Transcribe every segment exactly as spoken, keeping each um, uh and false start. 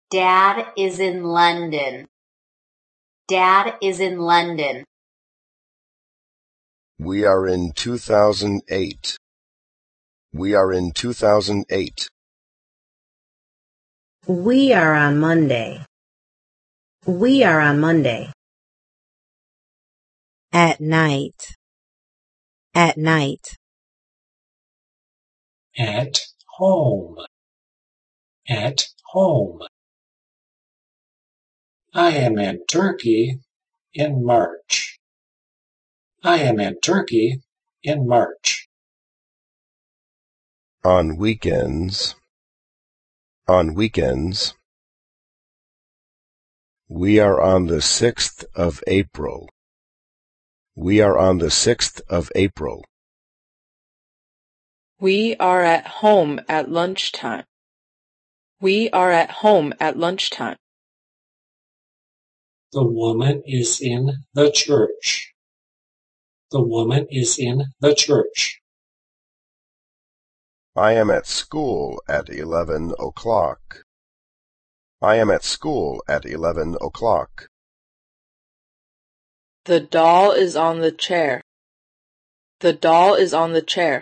Dad is in London. Dad is in London. We are in two thousand eight. We are in two thousand eight. We are on Monday. We are on Monday. At night. At night. At home. At home. I am in Turkey in March. I am in Turkey in March. On weekends. On weekends. We are on the sixth of April. We are on the sixth of April. We are at home at lunchtime. We are at home at lunchtime. The woman is in the church. The woman is in the church. I am at school at eleven o'clock. I am at school at eleven o'clock. The doll is on the chair. The doll is on the chair.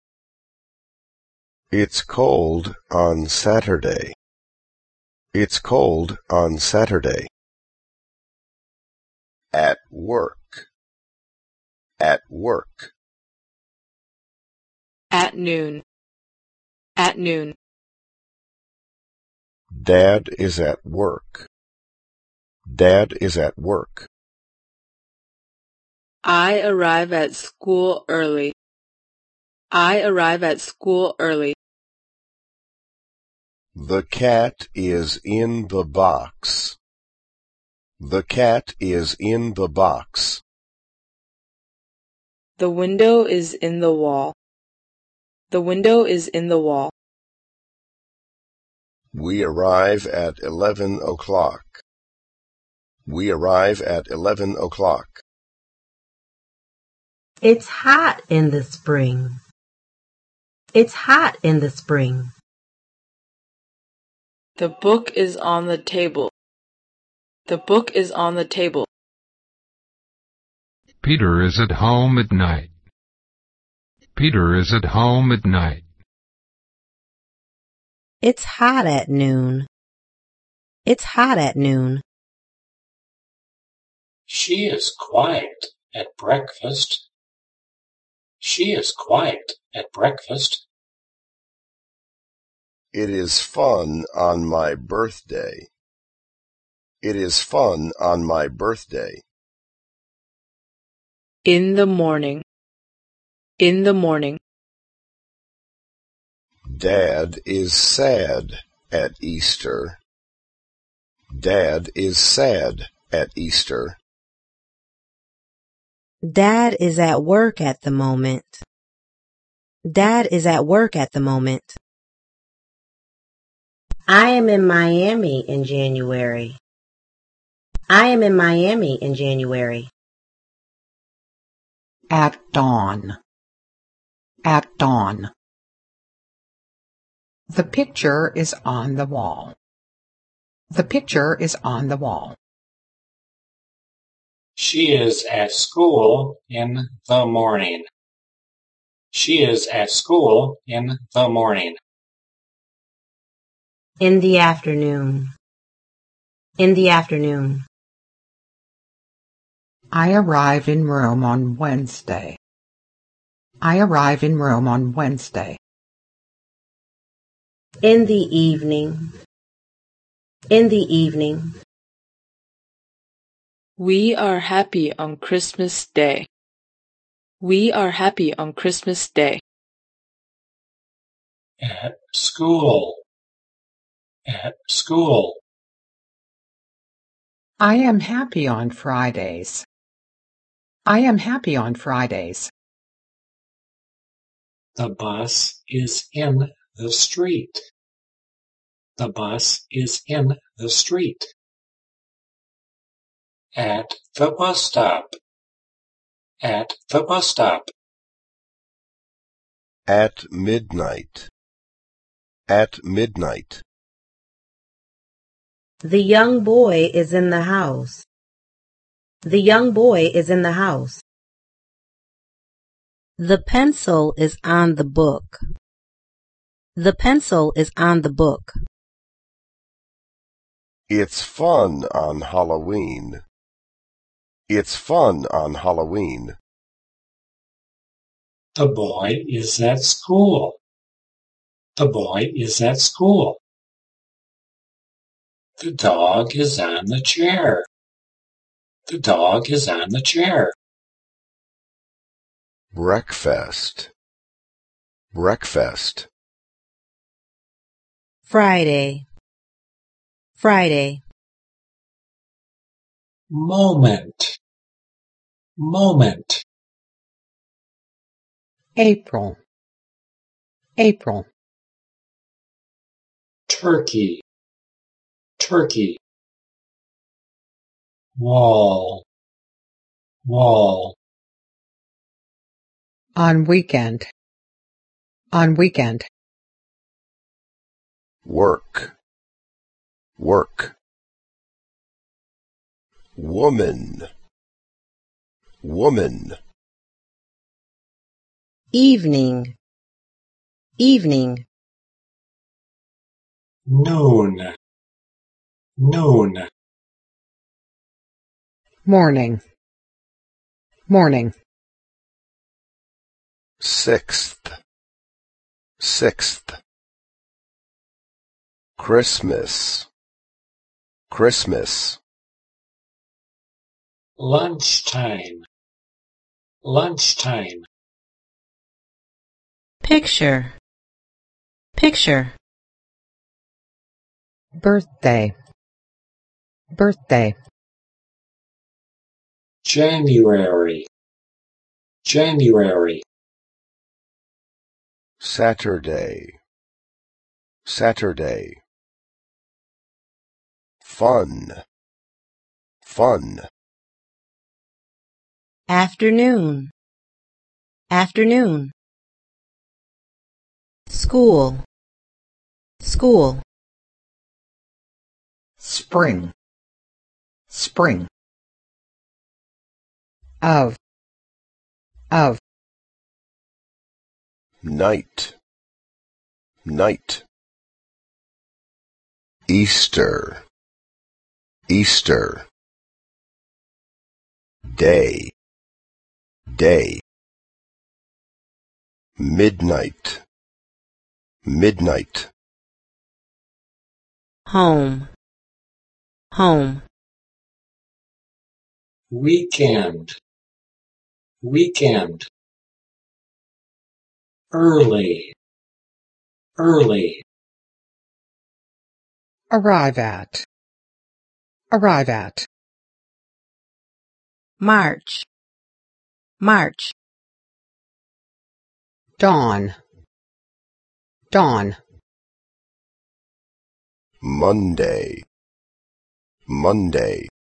It's cold on Saturday. It's cold on Saturday. At work. At work. At noon. At noon. Dad is at work. Dad is at work. I arrive at school early. I arrive at school early. The cat is in the box. The cat is in the box. The window is in the wall. The window is in the wall. We arrive at eleven o'clock. We arrive at eleven o'clock. It's hot in the spring. It's hot in the spring. The book is on the table. The book is on the table. Peter is at home at night. Peter is at home at night. It's hot at noon. It's hot at noon. She is quiet at breakfast. She is quiet at breakfast. It is fun on my birthday. It is fun on my birthday. In the morning. In the morning. Dad is sad at Easter. Dad is sad at Easter. Dad is at work at the moment. Dad is at work at the moment. I am in Miami in January. I am in Miami in January. At dawn. At dawn. The picture is on the wall. The picture is on the wall. She is at school in the morning. She is at school in the morning. In the afternoon. In the afternoon. I arrive in Rome on Wednesday. I arrive in Rome on Wednesday. In the evening. In the evening. We are happy on Christmas Day. We are happy on Christmas Day. At school. At school. I am happy on Fridays. I am happy on Fridays. The bus is in the street. The bus is in the street. At the bus stop. At the bus stop. At midnight. At midnight. The young boy is in the house. The young boy is in the house. The pencil is on the book. The pencil is on the book. It's fun on Halloween. It's fun on Halloween. The boy is at school. The boy is at school. The dog is on the chair. The dog is on the chair. Breakfast. Breakfast. Friday. Friday. Moment. Moment. April, April. Turkey. Turkey. Wall. Wall. On weekend, on weekend. Work. Work. Woman. Woman. Evening. Evening. Noon. Noon. Morning, morning. Sixth. Sixth. Christmas. Christmas. Lunchtime. Lunchtime. Picture. Picture. Birthday, birthday. January. January. Saturday. Saturday. Fun. Fun. Afternoon. Afternoon. School. School. Spring, spring. Of, of. Night. Night. Easter. Easter. Day. Day. Midnight. Midnight. Home. Home. Weekend. Weekend. Early. Early. Arrive at, arrive at. March. March. Dawn, dawn. Monday. Monday.